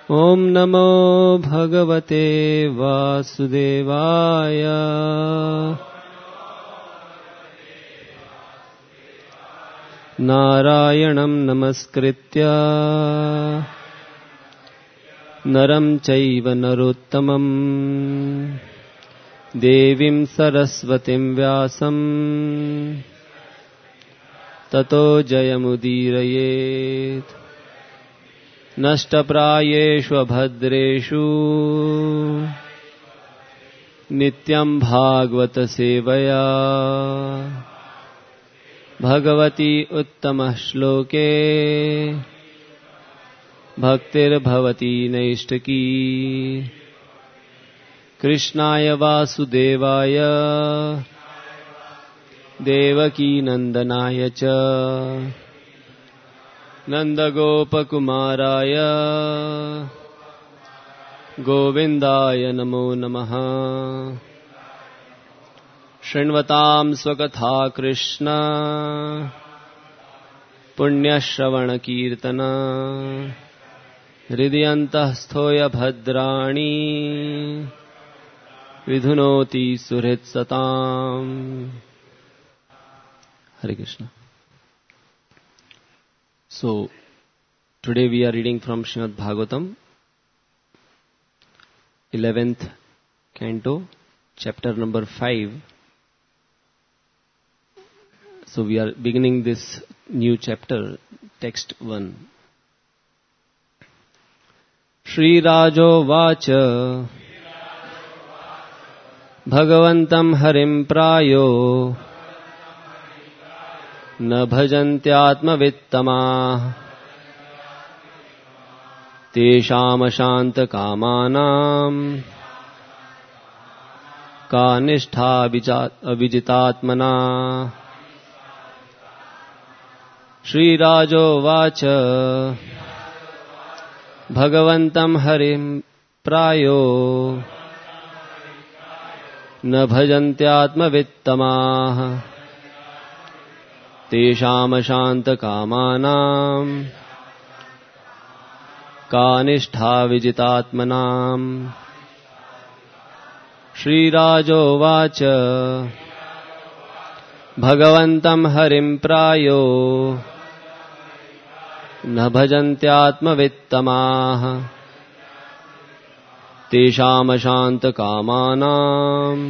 ॐ नमो भगवते वासुदेवाय। नारायणं नमस्कृत्य नरं चैव नरोत्तमं देवीं सरस्वतीं व्यासं ततो जयमुदीरयेत्। नष्टप्रायेषु भद्रेषु नित्यं भागवत सेवया भगवती उत्तमः श्लोके भक्तिर्भवती नैष्ठिकी। कृष्णाय वासुदेवाय देवकी नंदनाय च नंदगोपकुमाराय गोविन्दाय नमो नमः। शृण्वतां स्वकथा कृष्ण पुण्यश्रवणकीर्तन हृदयन्तःस्थो भद्राणि विधुनोति सुहृत्सताम्। Hare Krishna. So, today we are reading from Srimad Bhagavatam, 11th canto, chapter number 5. So we are beginning this new chapter, text 1. Shri Rajo Vacha Bhagavantam Harim Prayo न भजन्त्यात्मवित्तमाः तेषामशान्तकामानाम् का निष्ठा अविजितात्मना। श्रीराजोवाच भगवन्तं हरिं प्रायो न भजन्त्यात्मवित्तमाः तेषामशान्तकामानाम् का निष्ठा विजितात्मनाम्। श्रीराजोवाच भगवन्तं हरिं प्रायो न भजन्त्यात्मवित्तमाः तेषामशान्तकामानाम्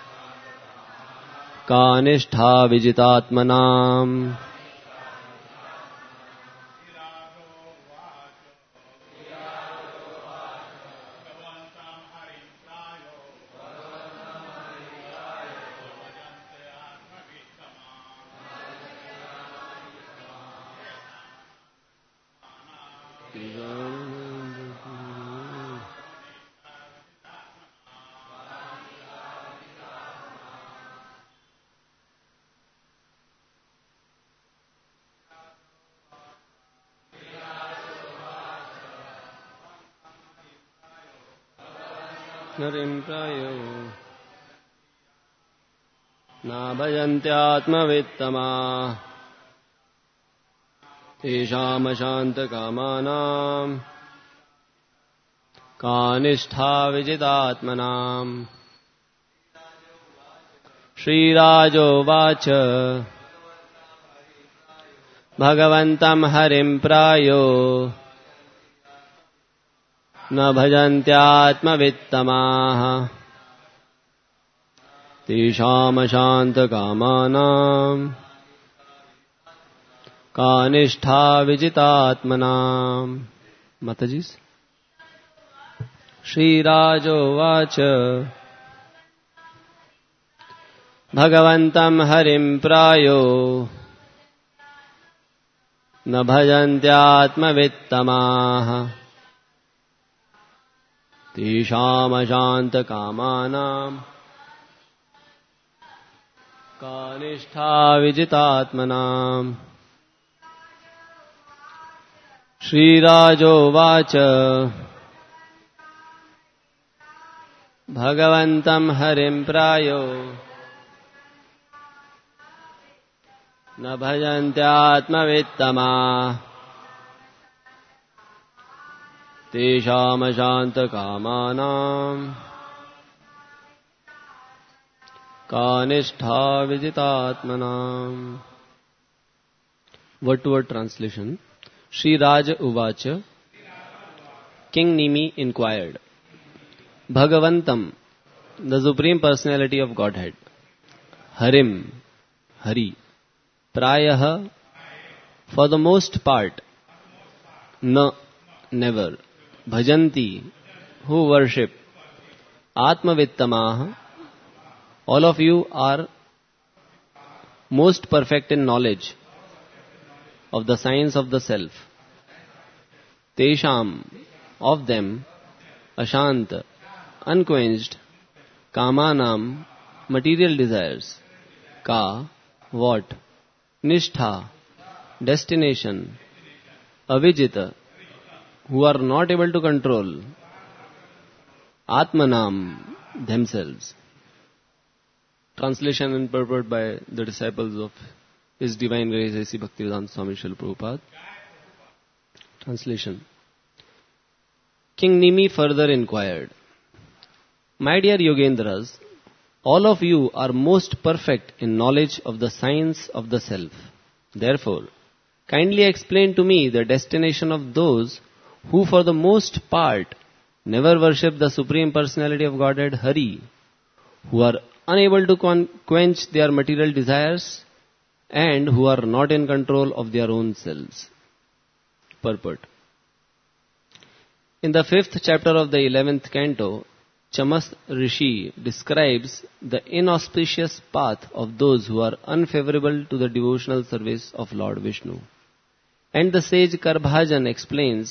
का निष्ठा विजितात्मनाम्। हरिं प्रायो न भजन्त्यात्मवित्तमाः तेषामशान्तकामानाम् का निष्ठा विजितात्मनाम्। श्रीराजोवाच भगवन्तं हरिं प्रायो न भजन्त्यात्मवित्तमाः तेषामशान्तकामानाम् का निष्ठा विजितात्मनाम्। माताजी। श्रीराजोवाच भगवन्तं हरिं प्रायो न भजन्त्यात्मवित्तमाः तेषामशान्तकामानाम् का निष्ठा विजितात्मनाम्। श्रीराजोवाच भगवन्तं हरिं प्रायो न भजन्त्यात्मवित्तमाः tesham ashanta kamanam kanishtha vijitatmanam. Word-to-word translation. Shri Raja Uvacha. King Nimi inquired. Bhagavantam, the Supreme Personality of Godhead. Harim, Hari. Prayaha, for the most part. Na, never. Bhajanti, who worship. Atmavittamah, all of you are most perfect in knowledge of the science of the self. Tesham, of them, ashant, unquenched, kamanam, material desires, ka, what, nishtha, destination, avijita, who are not able to control, atmanam, themselves. Translation and purport by the disciples of His Divine Grace A.C. Bhaktivedanta Swami Srila Prabhupada. Translation. King Nimi further inquired, my dear Yogendras, all of you are most perfect in knowledge of the science of the self. Therefore, kindly explain to me the destination of those who for the most part never worship the Supreme Personality of Godhead Hari, who are unable to quench their material desires and who are not in control of their own selves. Purport. In the 5th chapter of the 11th canto, Chamas Rishi describes the inauspicious path of those who are unfavorable to the devotional service of Lord Vishnu. And the sage Karbhajan explains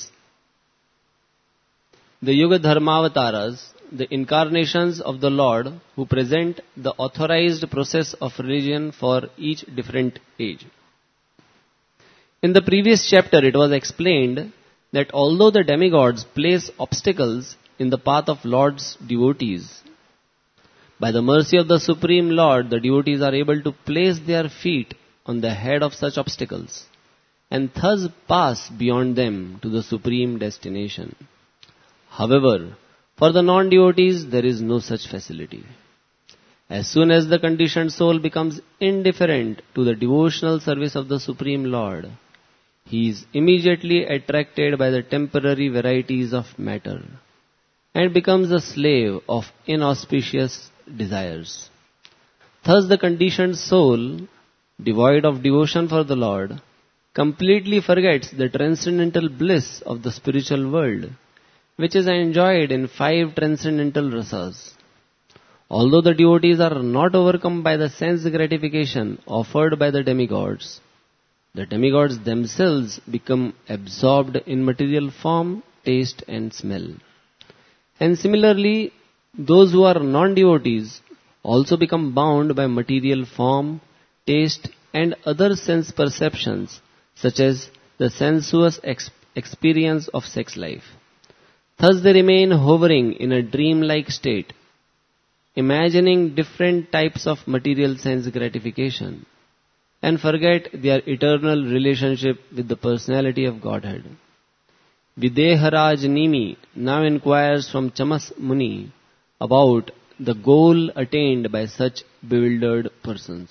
the Yuga Dharmavataras, the incarnations of the Lord who present the authorized process of religion for each different age. In the previous chapter, it was explained that although the demigods place obstacles in the path of Lord's devotees, by the mercy of the Supreme Lord, the devotees are able to place their feet on the head of such obstacles and thus pass beyond them to the supreme destination. However, for the non-devotees, there is no such facility. As soon as the conditioned soul becomes indifferent to the devotional service of the Supreme Lord, he is immediately attracted by the temporary varieties of matter and becomes a slave of inauspicious desires. Thus the conditioned soul, devoid of devotion for the Lord, completely forgets the transcendental bliss of the spiritual world, which is enjoyed in 5 transcendental rasas. Although the devotees are not overcome by the sense gratification offered by the demigods themselves become absorbed in material form, taste and smell. And similarly, those who are non-devotees also become bound by material form, taste and other sense perceptions such as the sensuous experience of sex life. Thus they remain hovering in a dream-like state, imagining different types of material sense gratification, and forget their eternal relationship with the personality of Godhead. Videharaj Nimi now inquires from Chamas Muni about the goal attained by such bewildered persons.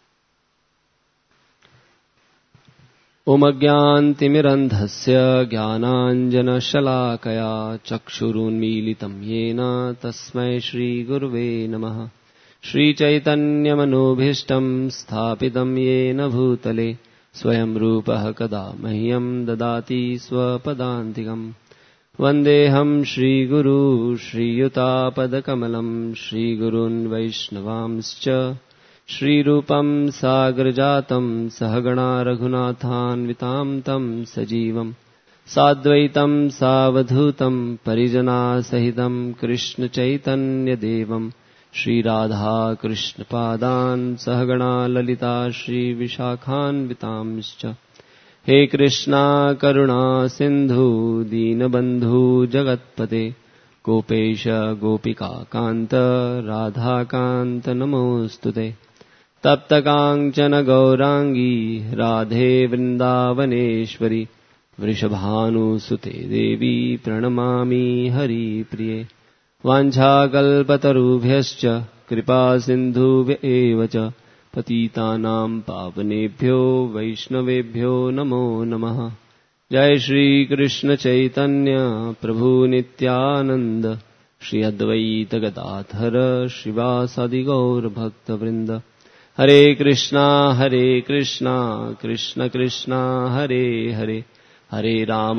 Om Agyantimirandhasya Jnananjanashalakaya Chakshurunmilitam Yena Tasmai Shri Gurve Namaha. Shri Chaitanya Manobhishtam Sthapitam Yena Bhutale Swayam Rupaha Kada Mahyam Dadati Swapadantikam. Vandeham Shri Guru Shri Yutapadakkamalam Shri Gurun Vaishnavamscha Shri Rupam Sagrajatam Sahagana Raghunathanvitam Tam Sajivam Sadvaitam Savadhutam Parijana Sahitam Krishna Chaitanya Devam Shri Radha Krishna Padan Sahagana Lalita Shri Vishakhanvitamscha. He Krishna Karuna Sindhu Deenabandhu Jagatpate Gopesha Gopika Kanta Radha Kanta Namostute. Tapta Kanchana Gaurangi Radhe Vrindavaneshwari वृषभानुसुते देवी प्रणमामि हरिप्रिये वाञ्छाकल्पतरुभ्यश्च कृपा सिन्धुभ्य एव च पतितानां पावनेभ्यो वैष्णवेभ्यो नमो नमः। जय श्री कृष्ण चैतन्य प्रभु नित्यानंद श्री अद्वैत गदाधर श्रीवासादि गौर भक्तवृंद। हरे कृष्णा कृष्ण कृष्ण हरे हरे, हरे राम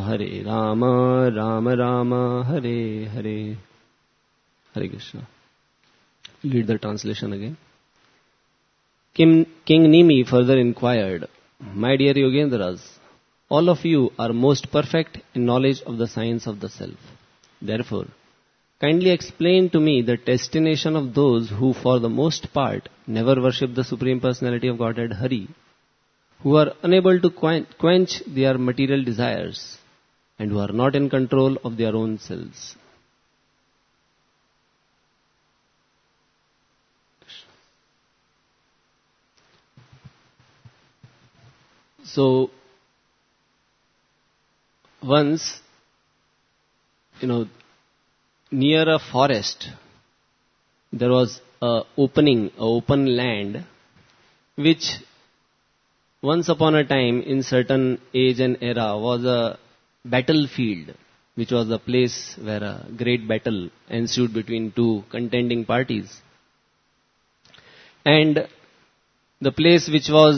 राम राम हरे हरे। हरे Krishna. Read the translation again. King Nimi further inquired, "My dear Yogendras, all of you are most perfect in knowledge of the science of the self. Therefore, kindly explain to me the destination of those who for the most part never worship the Supreme Personality of Godhead Hari, who are unable to quench their material desires and who are not in control of their own selves." So, once, near a forest, there was an open land, which once upon a time, in certain age and era, was a battlefield, which was a place where a great battle ensued between two contending parties. And the place which was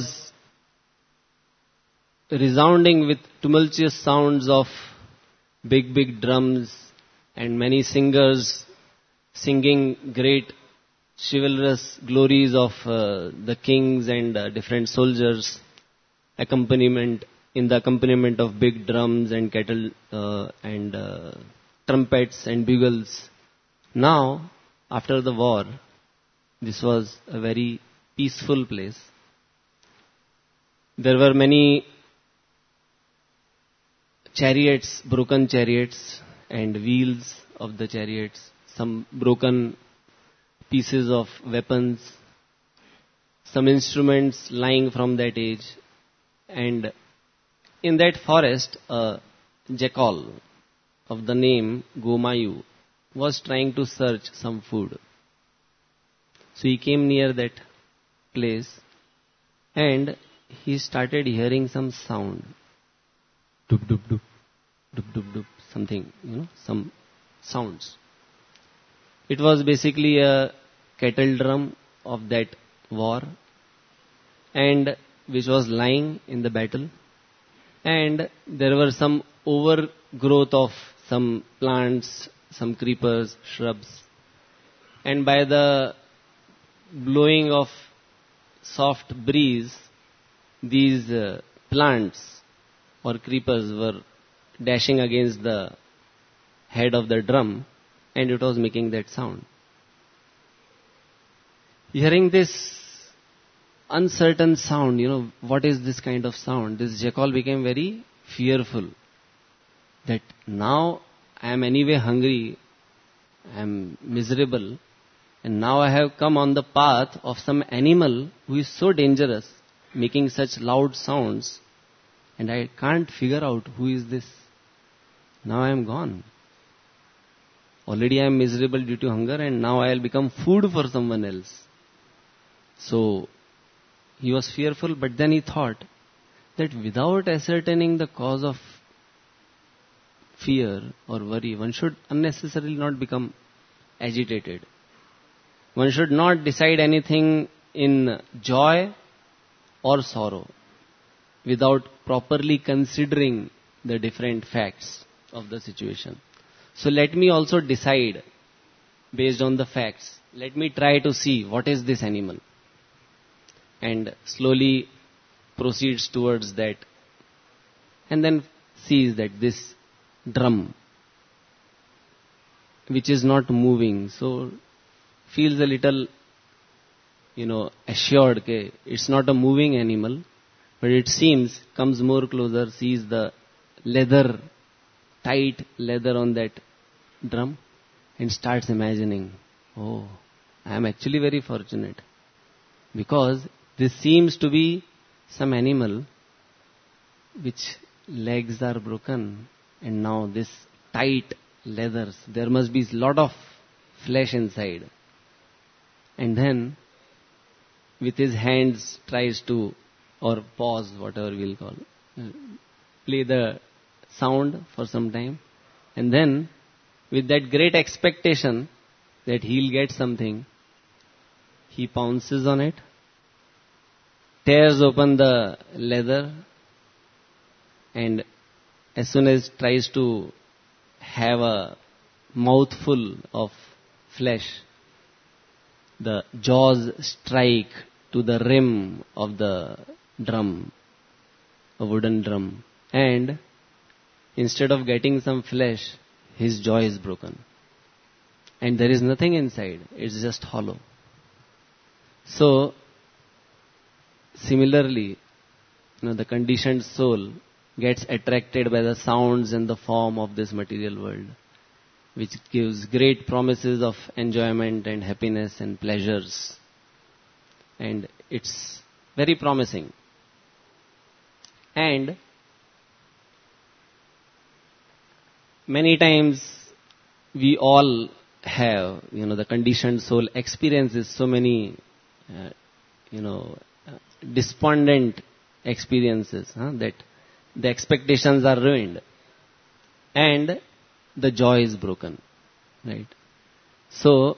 resounding with tumultuous sounds of big drums and many singers singing great chivalrous glories of the kings and different soldiers, in the accompaniment of big drums and kettle and trumpets and bugles. Now, after the war, this was a very peaceful place. There were many chariots, broken chariots and wheels of the chariots, some broken pieces of weapons, some instruments lying from that age. And in that forest, a jackal of the name Gomayu was trying to search some food. So he came near that place and he started hearing some sound. Dup, dup, dup, dup, dup, dup, something, some sounds. It was basically a kettle drum of that war, and which was lying in the battle. And there were some overgrowth of some plants, some creepers, shrubs. And by the blowing of soft breeze, these plants or creepers were dashing against the head of the drum, and it was making that sound. Hearing this uncertain sound, what is this kind of sound? This jackal became very fearful that now I am anyway hungry, I am miserable, and now I have come on the path of some animal who is so dangerous, making such loud sounds, and I can't figure out who is this. Now I am gone. Already I am miserable due to hunger, and now I will become food for someone else. So he was fearful, but then he thought that without ascertaining the cause of fear or worry, one should unnecessarily not become agitated. One should not decide anything in joy or sorrow without properly considering the different facts of the situation. So let me also decide based on the facts. Let me try to see what is this animal, and slowly proceeds towards that, and then sees that this drum, which is not moving, so feels a little, assured that it's not a moving animal, but it seems, comes more closer, sees the tight leather on that drum, and starts imagining, oh, I am actually very fortunate, because this seems to be some animal which legs are broken and now this tight leathers, there must be a lot of flesh inside. And then with his hands tries to, or paws, whatever we'll call, play the sound for some time. And then with that great expectation that he'll get something, he pounces on it, tears open the leather, and as soon as tries to have a mouthful of flesh, the jaws strike to the rim of the drum, a wooden drum, and instead of getting some flesh, his jaw is broken. And there is nothing inside, it's just hollow. So, similarly, the conditioned soul gets attracted by the sounds and the form of this material world, which gives great promises of enjoyment and happiness and pleasures. And it's very promising. And many times we all have, the conditioned soul experiences so many, despondent experiences, that the expectations are ruined and the joy is broken, right? So,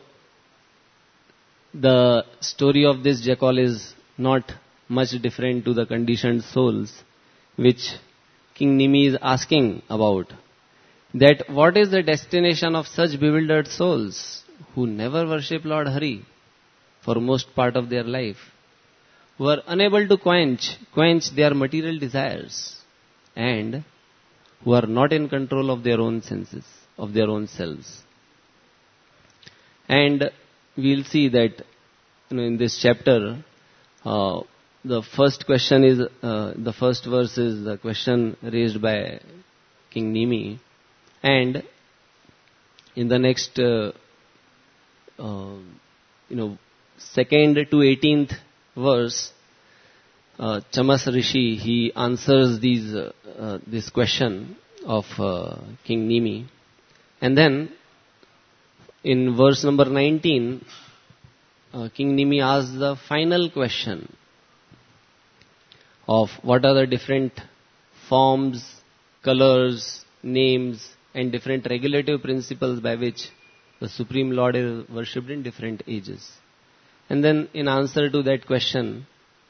the story of this jackal is not much different to the conditioned souls, which King Nimi is asking about. That what is the destination of such bewildered souls who never worship Lord Hari for most part of their life, who are unable to quench their material desires, and who are not in control of their own senses, of their own selves. And we'll see that in this chapter, the first question is, the first verse is the question raised by King Nimi. And in the next, 2nd to 18th verse, Chamas Rishi, he answers this question of King Nimi. And then in verse number 19, King Nimi asks the final question of what are the different forms, colors, names, and different regulative principles by which the Supreme Lord is worshipped in different ages. And then in answer to that question,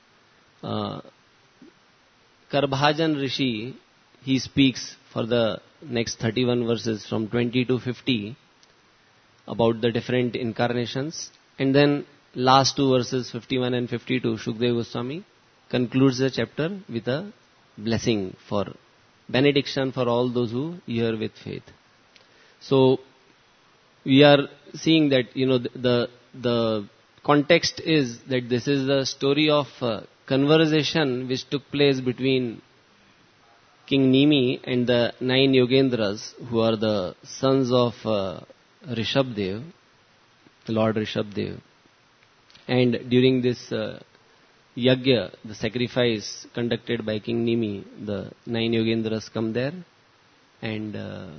Karbhajan Rishi, he speaks for the next 31 verses from 20 to 50 about the different incarnations. And then last two verses, 51 and 52, Shukdev Goswami concludes the chapter with a blessing for benediction for all those who hear with faith. So we are seeing that the context is that this is the story of conversation which took place between King Nimi and the 9 Yogendras, who are the sons of Rishabdev, Lord Rishabdev. And during this Yagya, the sacrifice conducted by King Nimi, the 9 Yogendras come there, and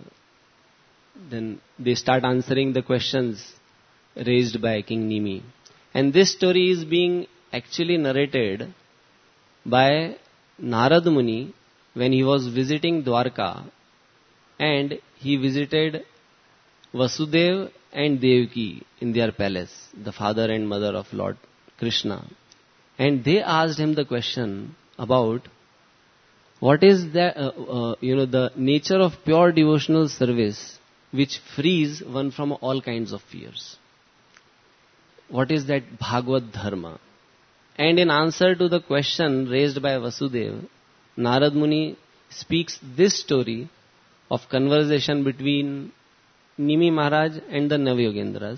then they start answering the questions raised by King Nimi. And this story is being actually narrated by Narad Muni when he was visiting Dwarka, and he visited Vasudev and Devaki in their palace, the father and mother of Lord Krishna. And they asked him the question about what is the nature of pure devotional service which frees one from all kinds of fears. What is that Bhagavad Dharma? And in answer to the question raised by Vasudev, Narad Muni speaks this story of conversation between Nimi Maharaj and the Navyogendras.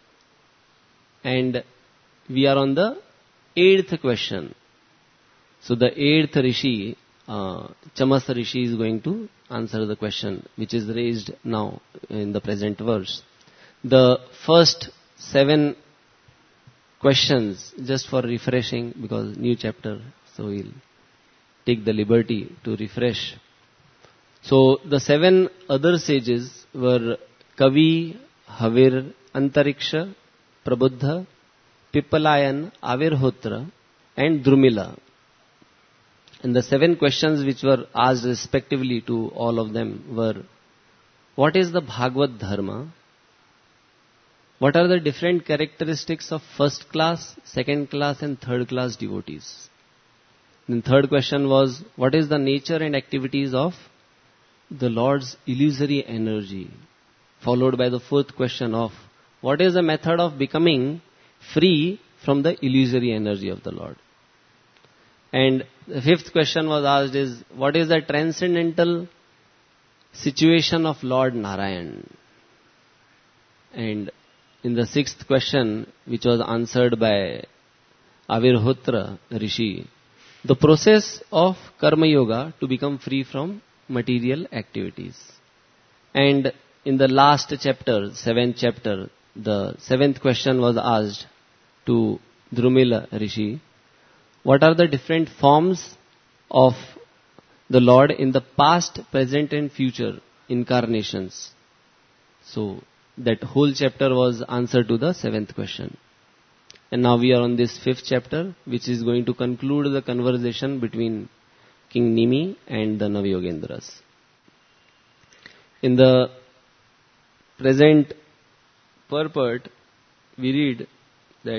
And we are on the 8th question. So the 8th Rishi, Chamas Rishi, is going to answer the question which is raised now in the present verse. The first 7 questions, just for refreshing, because new chapter, so we'll take the liberty to refresh So the 7 other sages were Kavi, Havir, Antariksha, Prabuddha, Pippalayan, Avirhotra and Drumila. And the 7 questions which were asked respectively to all of them were, what is the Bhagavad Dharma? What are the different characteristics of first class, second class and third class devotees? Then third question was, what is the nature and activities of the Lord's illusory energy? Followed by the fourth question of, what is the method of becoming free from the illusory energy of the Lord? And the fifth question was asked is, what is the transcendental situation of Lord Narayan? And in the sixth question, which was answered by Avirhotra Rishi, the process of Karma Yoga to become free from material activities. And in the last chapter, 7th chapter, the 7th question was asked to Drumila Rishi, what are the different forms of the Lord in the past, present and future incarnations? So that whole chapter was answer to the 7th question. And now we are on this 5th chapter, which is going to conclude the conversation between King Nimi and the Navayogendras. In the present purport, we read that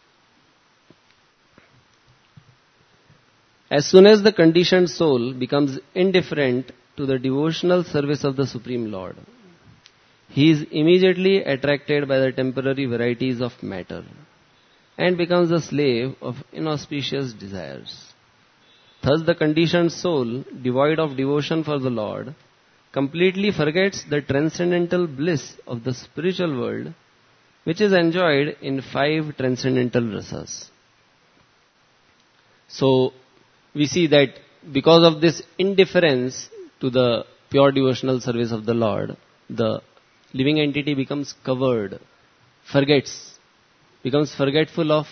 as soon as the conditioned soul becomes indifferent to the devotional service of the Supreme Lord, he is immediately attracted by the temporary varieties of matter and becomes a slave of inauspicious desires. Thus the conditioned soul, devoid of devotion for the Lord, completely forgets the transcendental bliss of the spiritual world, which is enjoyed in 5 transcendental rasas. So, we see that because of this indifference to the pure devotional service of the Lord, the living entity becomes covered, becomes forgetful of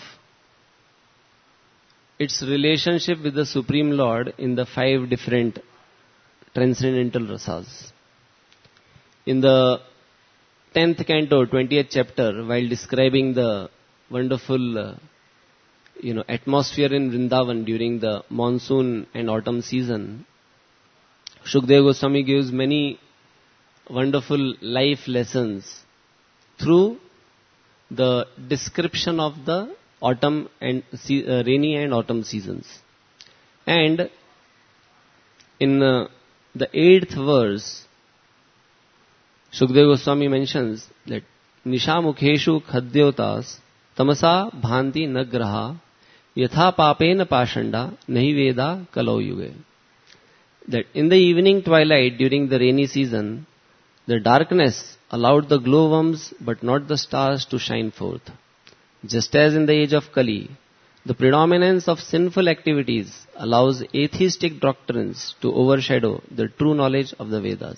its relationship with the Supreme Lord in the 5 different transcendental rasas. In the 10th canto, 20th chapter, while describing the wonderful atmosphere in Vrindavan during the monsoon and autumn season, Shukdev Goswami gives many wonderful life lessons through the description of the autumn and rainy and autumn seasons. And in the 8th verse, Shukdev Goswami mentions that Nisha Mukheshu Khadyotas Tamasa Bhanti Nagraha Yatha Papena Pashanda Nahi Veda Kalau Yuge. That in the evening twilight during the rainy season, the darkness allowed the glowworms but not the stars to shine forth. Just as in the age of Kali, the predominance of sinful activities allows atheistic doctrines to overshadow the true knowledge of the Vedas.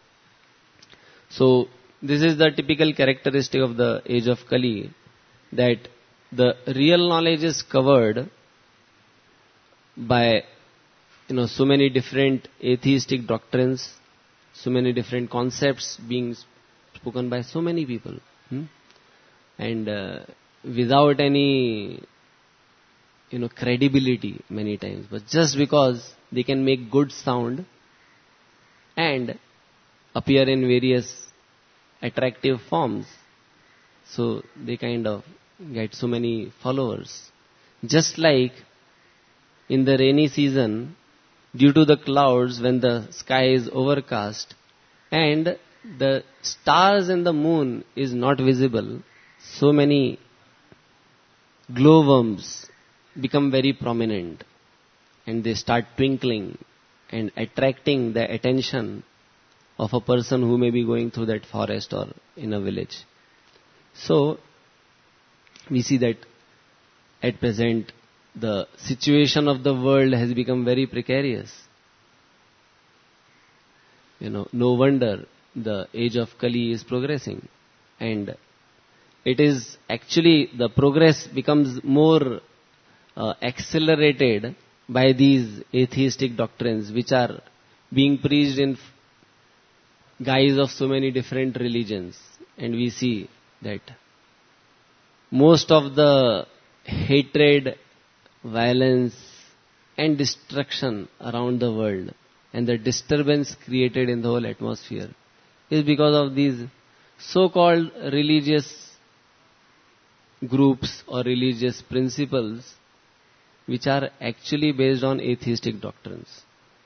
So, this is the typical characteristic of the age of Kali, that the real knowledge is covered by so many different atheistic doctrines, so many different concepts being spoken by so many people, and without any credibility many times, but just because they can make good sound and appear in various attractive forms, so they kind of get so many followers. Just like in the rainy season, due to the clouds, when the sky is overcast and the stars and the moon is not visible, so many glowworms become very prominent and they start twinkling and attracting the attention of a person who may be going through that forest or in a village. So, we see that at present the situation of the world has become very precarious. No wonder the age of Kali is progressing. And it is actually, the progress becomes more accelerated by these atheistic doctrines which are being preached in guise of so many different religions, and we see that most of the hatred, violence and destruction around the world and the disturbance created in the whole atmosphere is because of these so-called religious groups or religious principles which are actually based on atheistic doctrines.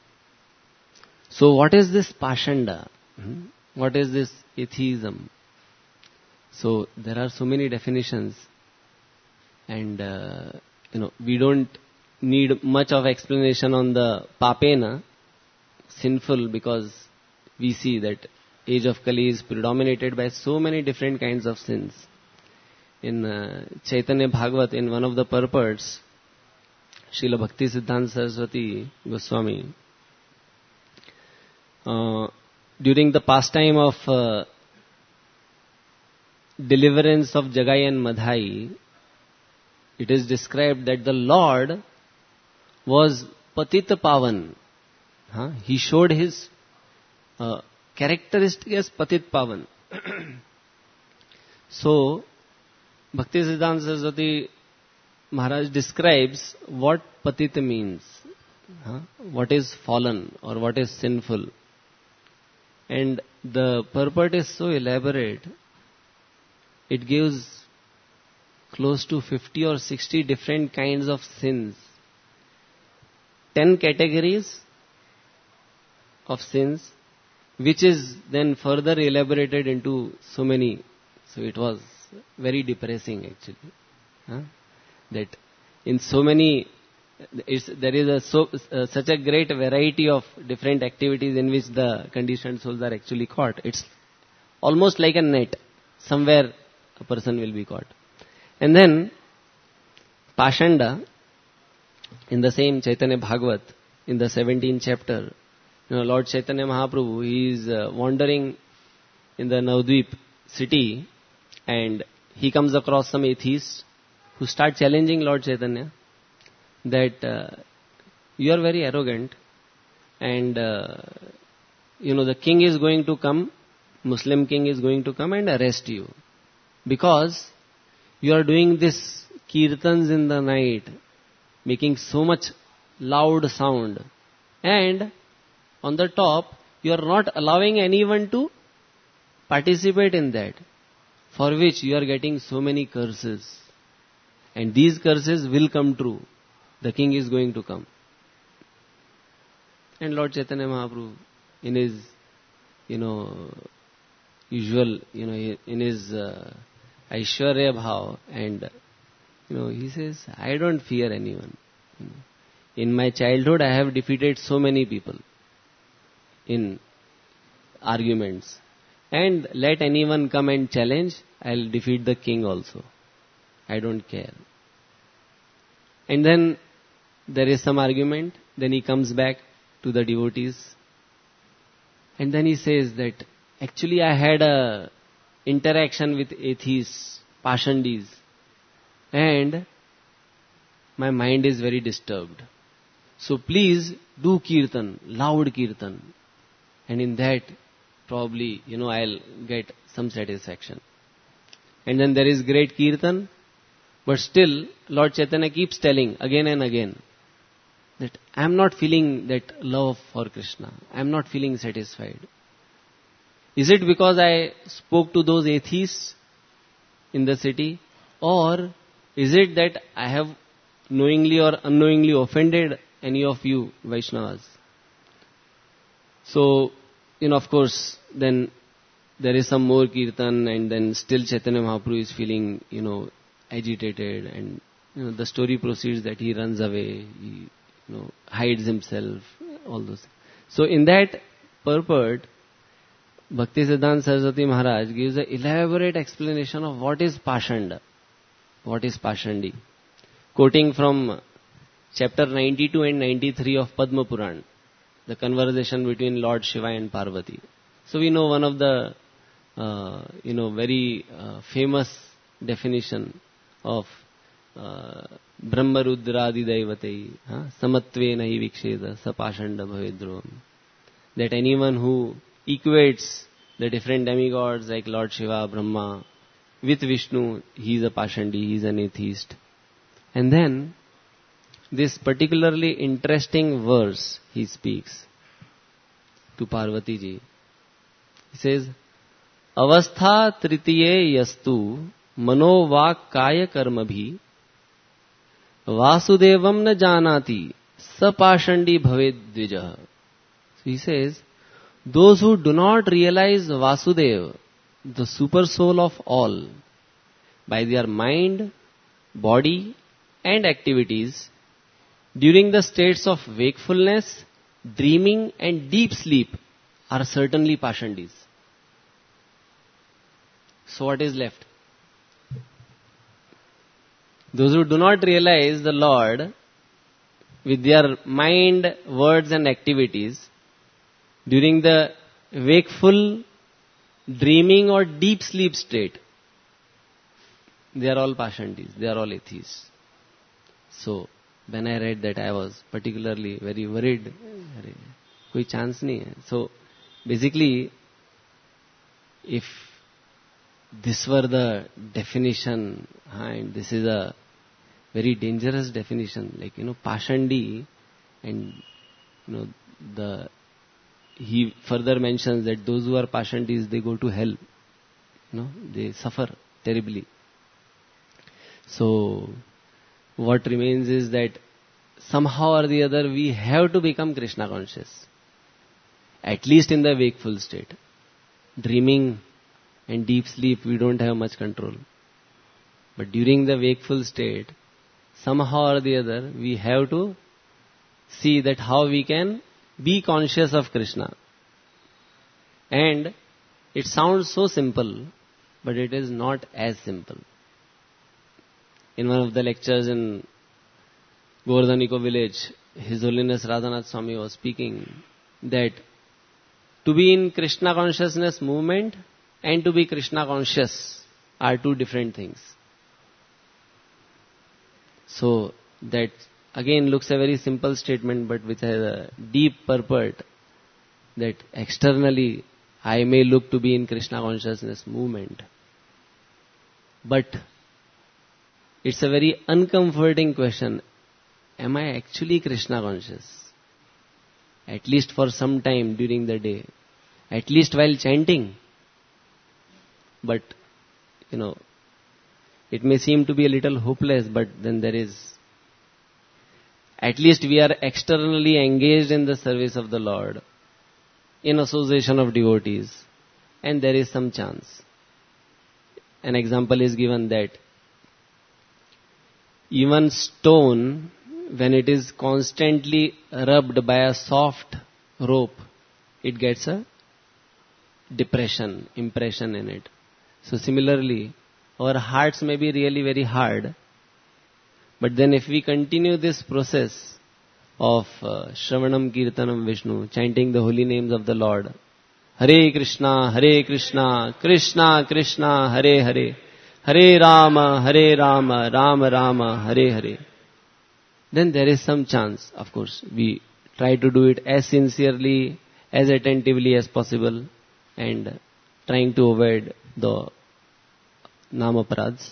So what is this Pashanda? What is this atheism? So there are so many definitions, and we don't need much of explanation on the papena, sinful, because we see that age of Kali is predominated by so many different kinds of sins. In Chaitanya Bhagavat, in one of the purports, Srila Bhakti Siddhanta Saraswati Goswami, during the pastime of deliverance of Jagai and Madhai, it is described that the Lord was Patita Pavan. He showed his characteristic as Patit Pavan. So, Bhakti Siddhanta Saraswati Maharaj describes what Patit means. What is fallen or what is sinful. And the purport is so elaborate, it gives close to 50 or 60 different kinds of sins. 10 categories of sins, which is then further elaborated into so many. So it was very depressing actually. That in so many, there is such a great variety of different activities in which the conditioned souls are actually caught. It's almost like a net. Somewhere a person will be caught. And then Pashanda, in the same Chaitanya Bhagavat, in the 17th chapter, Lord Chaitanya Mahaprabhu, he is wandering in the Navadvip city, and he comes across some atheists who start challenging Lord Chaitanya that you are very arrogant, and the king is going to come, Muslim king is going to come and arrest you, because you are doing this kirtans in the night, making so much loud sound, and on the top you are not allowing anyone to participate in that, for which you are getting so many curses, and these curses will come true. The king is going to come. And Lord Chaitanya Mahaprabhu, in his, usual, in his Aishwarya Bhav, and, he says, I don't fear anyone. In my childhood, I have defeated so many people in arguments. And let anyone come and challenge, I'll defeat the king also. I don't care. And then there is some argument, then he comes back to the devotees, and then he says that actually I had a interaction with atheists, Pashandis, and my mind is very disturbed. So please do kirtan, loud kirtan, and in that probably, I'll get some satisfaction. And then there is great kirtan, but still Lord Chaitanya keeps telling again and again that I am not feeling that love for Krishna. I am not feeling satisfied. Is it because I spoke to those atheists in the city? Or is it that I have knowingly or unknowingly offended any of you Vaishnavas? So, of course, then there is some more kirtan, and then still Chaitanya Mahaprabhu is feeling, agitated, and the story proceeds that he runs away, he hides himself, all those. So in that purport, Bhakti Siddhanta Saraswati Maharaj gives an elaborate explanation of what is Pashanda, what is Pashandi, quoting from chapter 92 and 93 of Padma Puran, the conversation between Lord Shiva and Parvati. So we know one of the very famous definition of Brahma Rudradi Daivatei, Samatve Nahi Viksheda Sapashanda Bhavedrovam. That anyone who equates the different demigods like Lord Shiva, Brahma. With Vishnu, he is a Pashandi, he is an atheist. And then, this particularly interesting verse he speaks to Parvati ji. He says, Avastha tritiye yastu manovak kaya karma bhi Vasudevam na janati sapashandi bhaved dvijah. So he says, those who do not realize Vasudeva, the super soul of all, by their mind, body and activities, during the states of wakefulness, dreaming and deep sleep, are certainly Pashandis. So what is left? Those who do not realize the Lord with their mind, words and activities during the wakeful, dreaming or deep sleep state, they are all Pashandis, they are all atheists. So, when I read that, I was particularly very worried. Koi chance nahi hai. So, basically, if this were the definition, and this is a very dangerous definition, like, Pashandi, and, he further mentions that those who are Pashandis, they go to hell. They suffer terribly. So, what remains is that somehow or the other we have to become Krishna conscious. At least in the wakeful state. Dreaming and deep sleep, we don't have much control. But during the wakeful state, somehow or the other, we have to see that how we can be conscious of Krishna. And it sounds so simple, but it is not as simple. In one of the lectures in Govardhaniko village, His Holiness Radhanath Swami was speaking that to be in Krishna consciousness movement and to be Krishna conscious are two different things. So that again looks a very simple statement, but which has a deep purport that externally I may look to be in Krishna consciousness movement, but it's a very uncomforting question. Am I actually Krishna conscious? At least for some time during the day. At least while chanting. But, it may seem to be a little hopeless, but then there is, at least we are externally engaged in the service of the Lord, in association of devotees, and there is some chance. An example is given that even stone, when it is constantly rubbed by a soft rope, it gets a impression in it. So similarly, our hearts may be really very hard, but then if we continue this process of Shravanam Kirtanam Vishnu, chanting the holy names of the Lord, Hare Krishna, Krishna Krishna, Hare Hare, Hare Rama, Rama Rama, Hare Hare, then there is some chance. Of course, we try to do it as sincerely, as attentively as possible, and trying to avoid the Namaprads.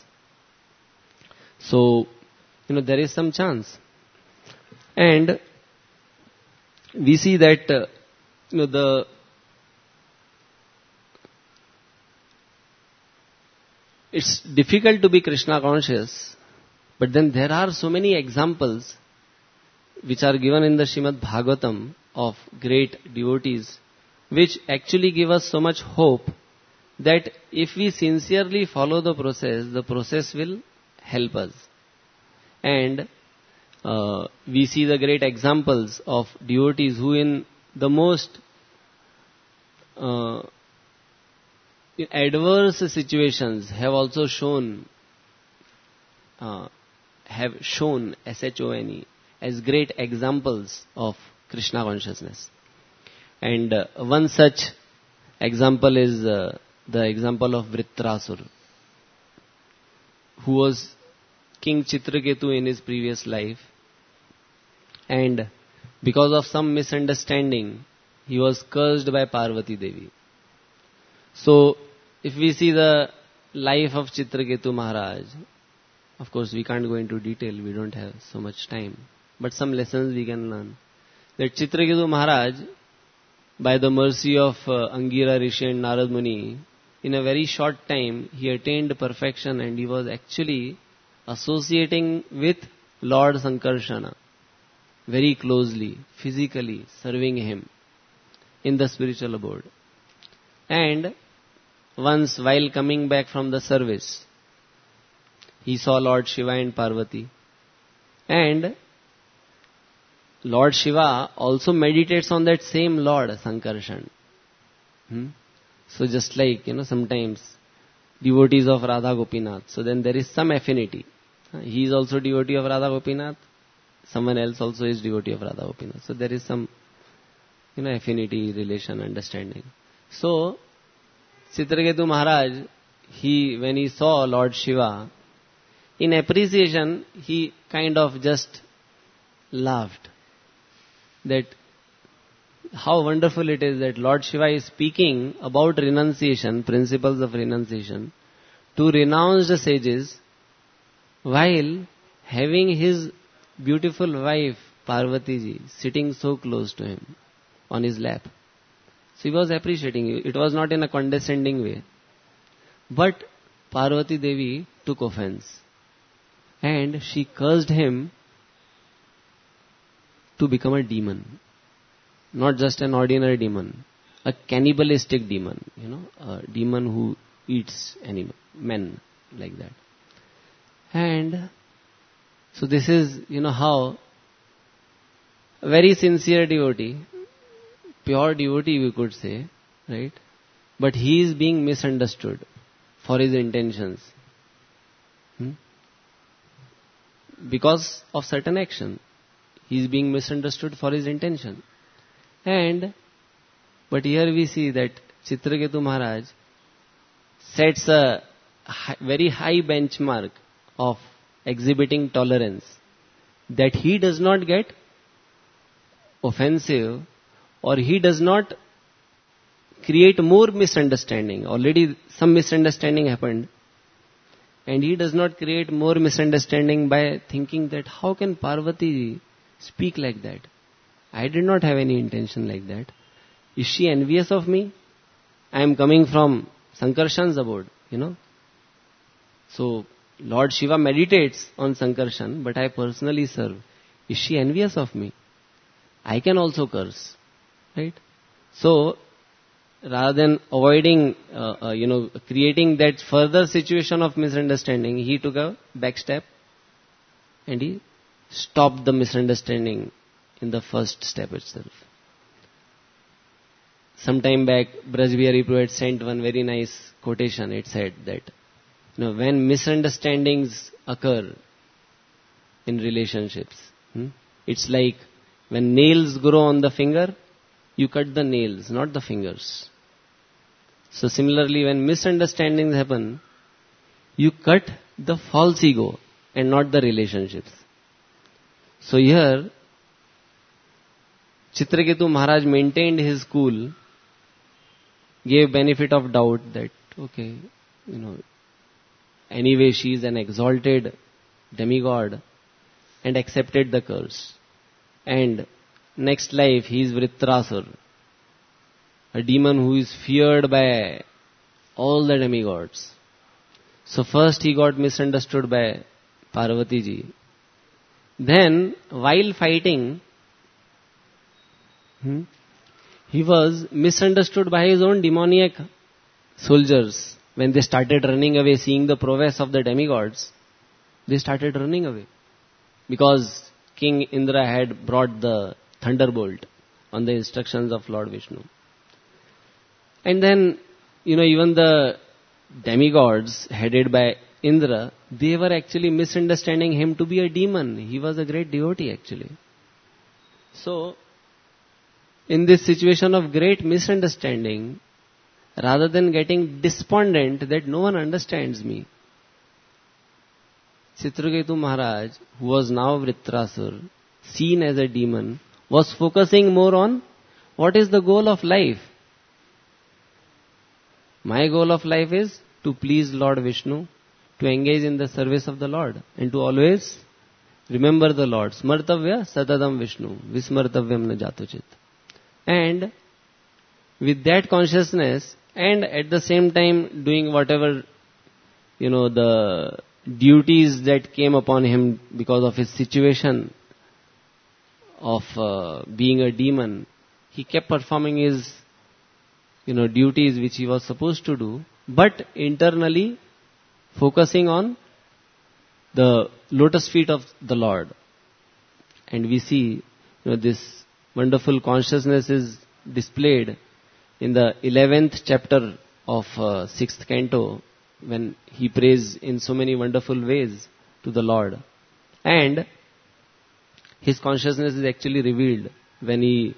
So, there is some chance. And we see that, it's difficult to be Krishna conscious, but then there are so many examples which are given in the Srimad Bhagavatam of great devotees, which actually give us so much hope that if we sincerely follow the process will help us. And we see the great examples of devotees who in the most in adverse situations have also shown SHONE as great examples of Krishna consciousness. And one such example is the example of Vritrasura, who was King Chitraketu in his previous life, and because of some misunderstanding, he was cursed by Parvati Devi. So, if we see the life of Chitraketu Maharaj, of course we can't go into detail, we don't have so much time. But some lessons we can learn. That Chitraketu Maharaj, by the mercy of Angira Rishi and Narad Muni, in a very short time, he attained perfection and he was actually associating with Lord Sankarsana very closely, physically serving him in the spiritual abode. And once while coming back from the service, he saw Lord Shiva and Parvati. And Lord Shiva also meditates on that same Lord Sankarshan. So just like, sometimes devotees of Radha Gopinath, so then there is some affinity. He is also devotee of Radha Gopinath. Someone else also is devotee of Radha Gopinath. So there is some, affinity, relation, understanding. So, Chitraketu Maharaj, when he saw Lord Shiva, in appreciation, he kind of just laughed. That how wonderful it is that Lord Shiva is speaking about renunciation, principles of renunciation, to renounced sages, while having his beautiful wife Parvati ji sitting so close to him on his lap. So he was appreciating it. It was not in a condescending way. But Parvati Devi took offense. And she cursed him to become a demon. Not just an ordinary demon. A cannibalistic demon. A demon who eats men, like that. And so this is, how a very sincere devotee, pure devotee we could say, right? But he is being misunderstood for his intentions. Because of certain action. He is being misunderstood for his intention. But here we see that Chitraketu Maharaj sets a very high benchmark of exhibiting tolerance, that he does not get offensive or he does not create more misunderstanding. Already some misunderstanding happened, and he does not create more misunderstanding by thinking that how can Parvati speak like that? I did not have any intention like that. Is she envious of me? I am coming from Sankarshan's abode, So, Lord Shiva meditates on Sankarshan, but I personally serve. Is she envious of me? I can also curse. Right? So, rather than avoiding, creating that further situation of misunderstanding, he took a back step and he stopped the misunderstanding in the first step itself. Some time back, Brajbihari Poet sent one very nice quotation. It said that, when misunderstandings occur in relationships, it's like when nails grow on the finger, you cut the nails, not the fingers. So similarly, when misunderstandings happen, you cut the false ego and not the relationships. So here, Chitraketu Maharaj maintained his cool, gave benefit of doubt that, okay, anyway she is an exalted demigod, and accepted the curse. And next life he is Vritrasur, a demon who is feared by all the demigods. So first he got misunderstood by Parvati ji. Then while fighting, he was misunderstood by his own demoniac soldiers. When they started running away, seeing the prowess of the demigods, they started running away. Because King Indra had brought the thunderbolt on the instructions of Lord Vishnu. And then, even the demigods headed by Indra, they were actually misunderstanding him to be a demon. He was a great devotee actually. So, in this situation of great misunderstanding, rather than getting despondent that no one understands me, Chitraketu Maharaj, who was now Vritrasur, seen as a demon, was focusing more on what is the goal of life. My goal of life is to please Lord Vishnu, to engage in the service of the Lord, and to always remember the Lord. Smartavya satadam Vishnu, vismartavyam na jatuchit. And with that consciousness, and at the same time doing whatever, the duties that came upon him because of his situation of being a demon, he kept performing his, duties which he was supposed to do, but internally focusing on the lotus feet of the Lord. And we see, this wonderful consciousness is displayed in the 11th chapter of 6th canto, when he prays in so many wonderful ways to the Lord. And his consciousness is actually revealed when he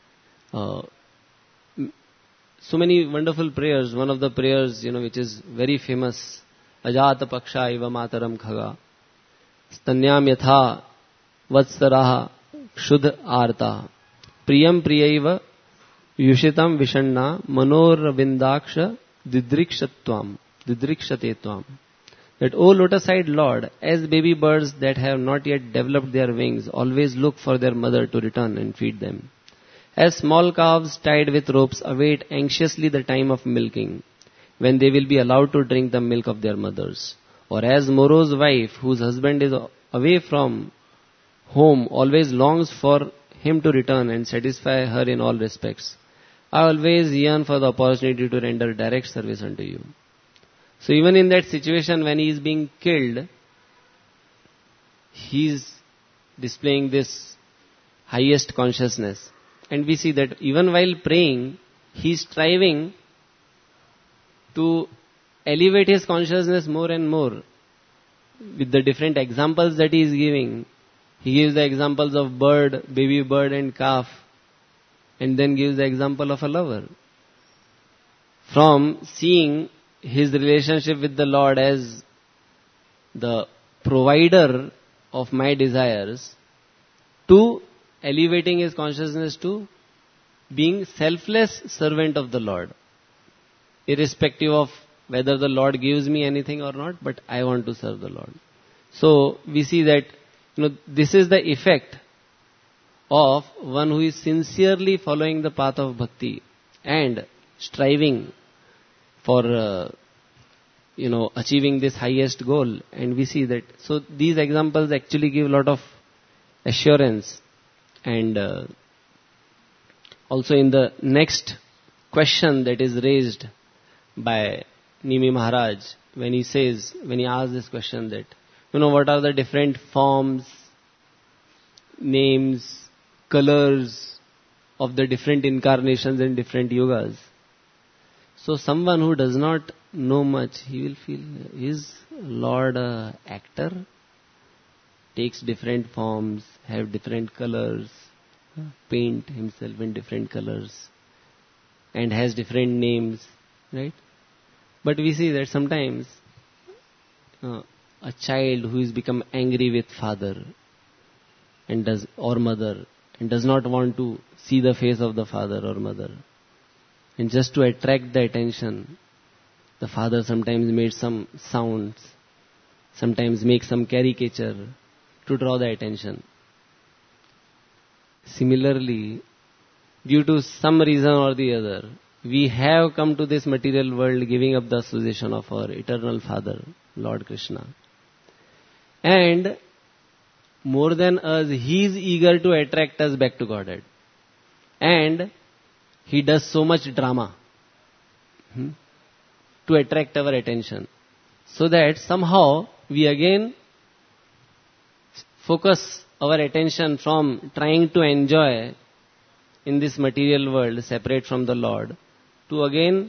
so many wonderful prayers. One of the prayers, which is very famous, Ajata Paksha Iva Mataram Khaga Stanyam Yatha Vatsaraha Kshudha Arta Priyam Priyaiva Yushitam Vishanna Manor Vindaksha Didrikshatvam Didrikshatetvam. That, O lotus-eyed Lord, as baby birds that have not yet developed their wings always look for their mother to return and feed them, as small calves tied with ropes await anxiously the time of milking, when they will be allowed to drink the milk of their mothers, or as Moro's wife, whose husband is away from home, always longs for him to return and satisfy her in all respects, I always yearn for the opportunity to render direct service unto you. So even in that situation when he is being killed, he is displaying this highest consciousness. And we see that even while praying, he is striving to elevate his consciousness more and more. With the different examples that he is giving, he gives the examples of bird, baby bird and calf, and then gives the example of a lover. From seeing his relationship with the Lord as the provider of my desires, to elevating his consciousness to being selfless servant of the Lord, irrespective of whether the Lord gives me anything or not, but I want to serve the Lord. So we see that this is the effect of one who is sincerely following the path of bhakti and striving for achieving this highest goal. And we see that, so these examples actually give a lot of assurance. And also in the next question that is raised by Nimi Maharaj, when he asks this question that, what are the different forms, names, colors of the different incarnations and different yugas. So someone who does not know much, he will feel, is Lord a actor? Takes different forms, have different colors, paint himself in different colors, and has different names, right? But we see that sometimes a child who is become angry with father or mother and does not want to see the face of the father or mother, and just to attract the attention, the father sometimes made some sounds, sometimes make some caricature to draw the attention. Similarly, due to some reason or the other, we have come to this material world giving up the association of our eternal Father, Lord Krishna. And more than us, He is eager to attract us back to Godhead. And He does so much drama to attract our attention, so that somehow we again focus our attention from trying to enjoy in this material world separate from the Lord, to again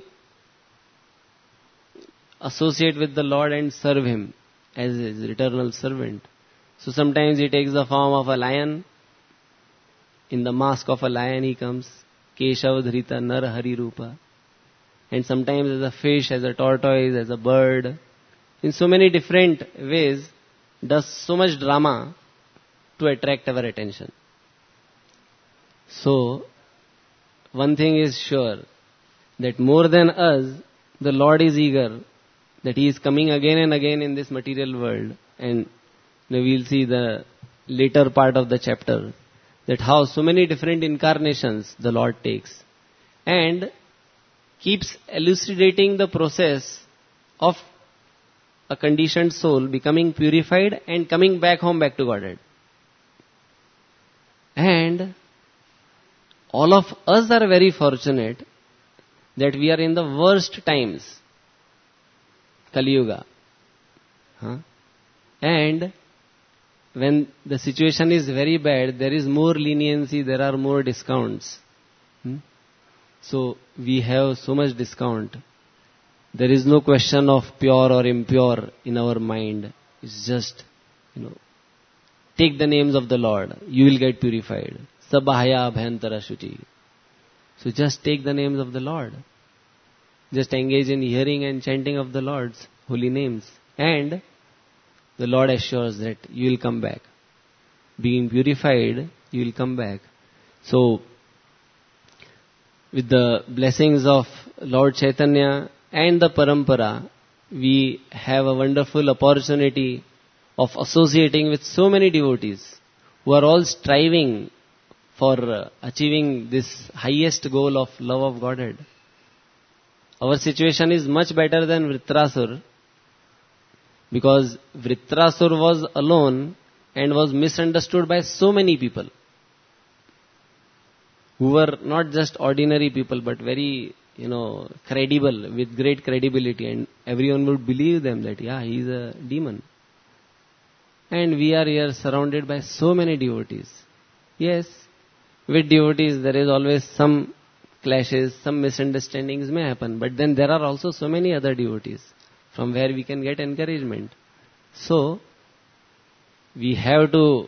associate with the Lord and serve Him as His eternal servant. So sometimes He takes the form of a lion. In the mask of a lion He comes, Keshavadhrita Nar Hari Rupa. And sometimes as a fish, as a tortoise, as a bird. In so many different ways, does so much drama to attract our attention. So, one thing is sure, that more than us, the Lord is eager that He is coming again and again in this material world. And we'll see the later part of the chapter, that how so many different incarnations the Lord takes. And keeps elucidating the process of a conditioned soul becoming purified and coming back home, back to Godhead. And all of us are very fortunate that we are in the worst times, Kali Yuga. And when the situation is very bad, there is more leniency, there are more discounts. So we have so much discount. There is no question of pure or impure in our mind. It's just, take the names of the Lord. You will get purified. Sabahaya abhyantara shuchi. So just take the names of the Lord. Just engage in hearing and chanting of the Lord's holy names. And the Lord assures that you will come back. Being purified, you will come back. So, with the blessings of Lord Chaitanya and the Parampara, we have a wonderful opportunity of associating with so many devotees who are all striving for achieving this highest goal of love of Godhead. Our situation is much better than Vritrasur, because Vritrasur was alone and was misunderstood by so many people who were not just ordinary people but very, credible, with great credibility, and everyone would believe them that, he is a demon. And we are here surrounded by so many devotees. Yes, with devotees there is always some clashes, some misunderstandings may happen, but then there are also so many other devotees from where we can get encouragement. So, we have to,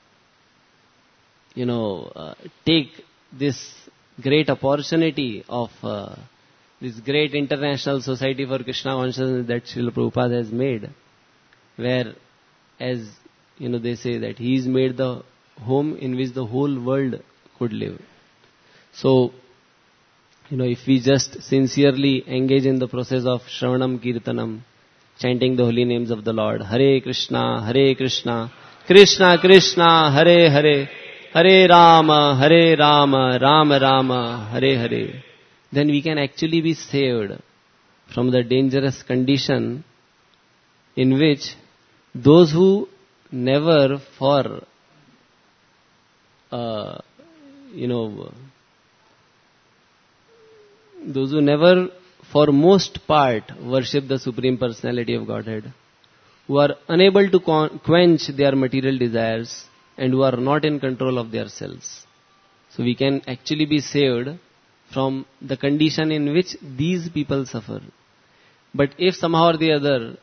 take this great opportunity of this great international society for Krishna consciousness that Srila Prabhupada has made, where, as they say that he is made the home in which the whole world could live. So, if we just sincerely engage in the process of Shravanam Kirtanam, chanting the holy names of the Lord, Hare Krishna, Krishna Krishna, Hare Hare, Hare Rama, Rama Rama, Hare Hare, then we can actually be saved from the dangerous condition in which those who never for those who never for most part worship the Supreme Personality of Godhead, who are unable to quench their material desires and who are not in control of their selves. So we can actually be saved from the condition in which these people suffer. But if somehow or the other,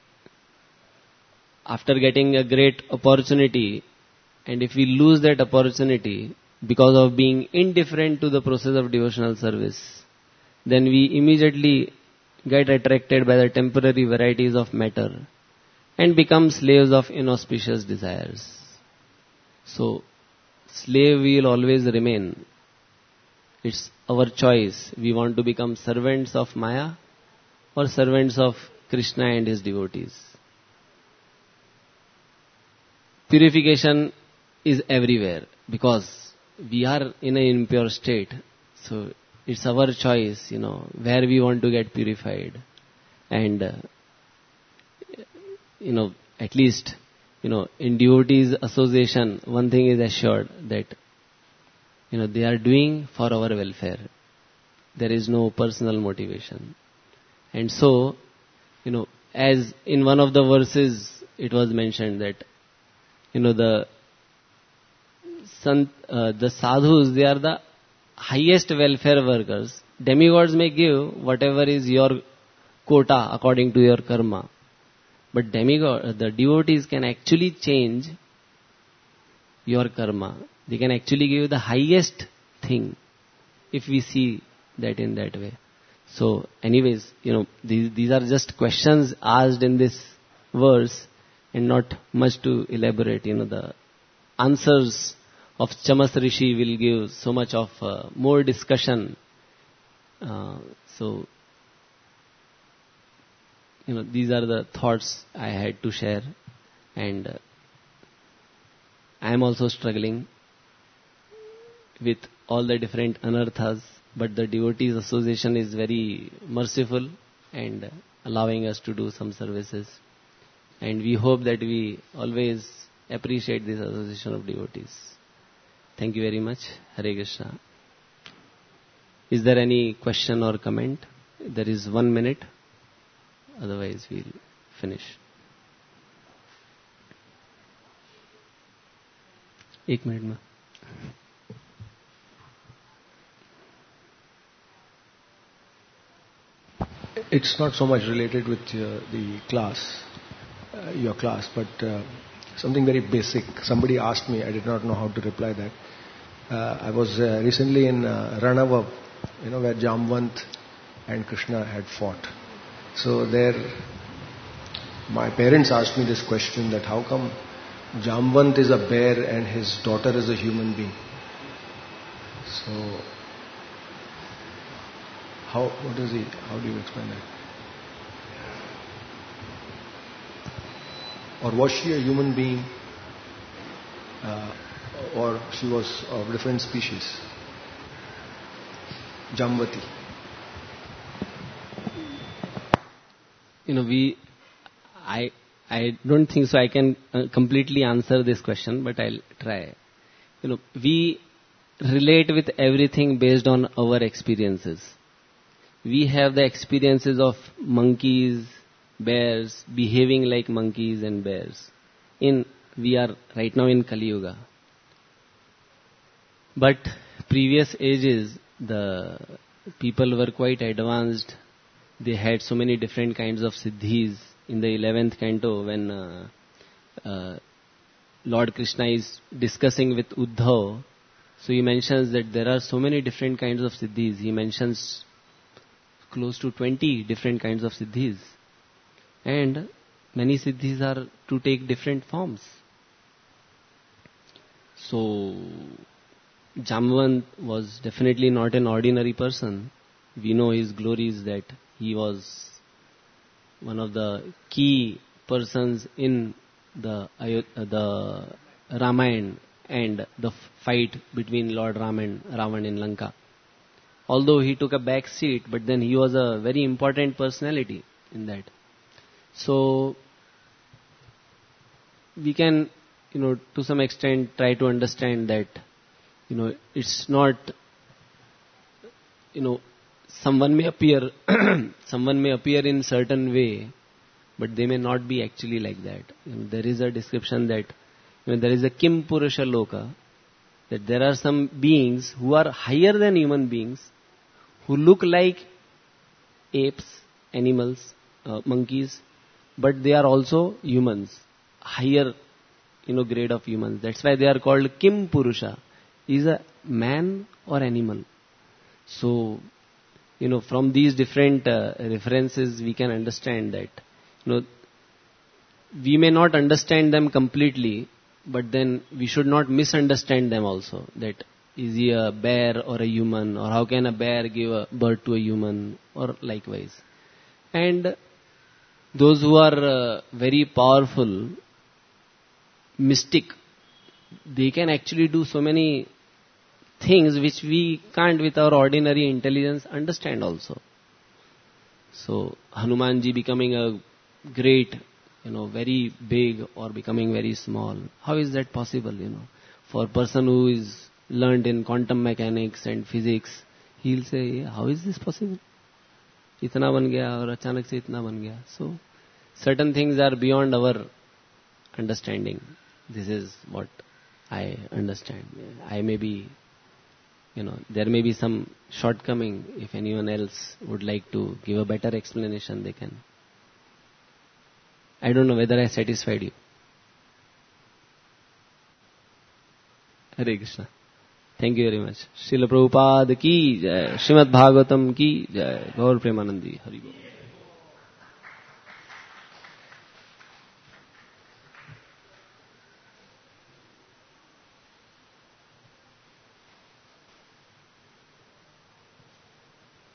after getting a great opportunity, and if we lose that opportunity because of being indifferent to the process of devotional service, then we immediately get attracted by the temporary varieties of matter and become slaves of inauspicious desires. So, slave we will always remain. It's our choice. We want to become servants of Maya or servants of Krishna and his devotees. Purification is everywhere because we are in an impure state. So, it's our choice, where we want to get purified. And, at least, in devotees association, one thing is assured that, they are doing for our welfare. There is no personal motivation. And so, as in one of the verses it was mentioned that, the sadhus, they are the highest welfare workers. Demigods may give whatever is your quota according to your karma. But the devotees can actually change your karma. They can actually give the highest thing if we see that in that way. So anyways, these are just questions asked in this verse and not much to elaborate. The answers of Chamas Rishi will give so much of more discussion. So these are the thoughts I had to share, and I am also struggling with all the different anarthas, but the Devotees Association is very merciful and allowing us to do some services. And we hope that we always appreciate this association of devotees. Thank you very much. Hare Krishna. Is there any question or comment? There is 1 minute. Otherwise we'll finish. 1 minute ma. It's not so much related with the class, your class, but something very basic. Somebody asked me, I did not know how to reply that. I was recently in Ranavav, where Jamvant and Krishna had fought. So there, my parents asked me this question, that how come Jamvant is a bear and his daughter is a human being? So, how do you explain that? Or was she a human being, or she was of different species? Jamvati. I don't think so I can completely answer this question, but I'll try. We relate with everything based on our experiences. We have the experiences of monkeys, bears, behaving like monkeys and bears. We are right now in Kali Yuga. But previous ages, the people were quite advanced. They had so many different kinds of siddhis. In the 11th canto, when Lord Krishna is discussing with Uddhav, so he mentions that there are so many different kinds of siddhis. He mentions close to 20 different kinds of siddhis. And many siddhis are to take different forms. So, Jamvant was definitely not an ordinary person. We know his glories, that he was one of the key persons in the Ramayana and the fight between Lord Ram and Ravan in Lanka. Although he took a back seat, but then he was a very important personality in that. So, we can, to some extent try to understand that, it's not, someone may appear in certain way, but they may not be actually like that. There is a description that there is a Kim Purusha Loka, that there are some beings who are higher than human beings, who look like apes, animals, monkeys, but they are also humans, higher grade of humans. That's why they are called Kim Purusha. Is a man or animal. So, from these different references, we can understand that, we may not understand them completely, but then we should not misunderstand them also. That is he a bear or a human, or how can a bear give a birth to a human, or likewise. And those who are very powerful, mystic, they can actually do so many things which we can't with our ordinary intelligence understand also. So, Hanumanji becoming a great, very big, or becoming very small. How is that possible, For a person who is learned in quantum mechanics and physics, he'll say, how is this possible? Itna ban gaya aur achanak se itna ban gaya. So, certain things are beyond our understanding. This is what I understand. I may be, there may be some shortcoming. If anyone else would like to give a better explanation, they can. I don't know whether I satisfied you. Hare Krishna. Thank you very much. Srila Prabhupada ki jai. Srimad Bhagavatam ki jai. Gaur Premanandi. Hari Bol.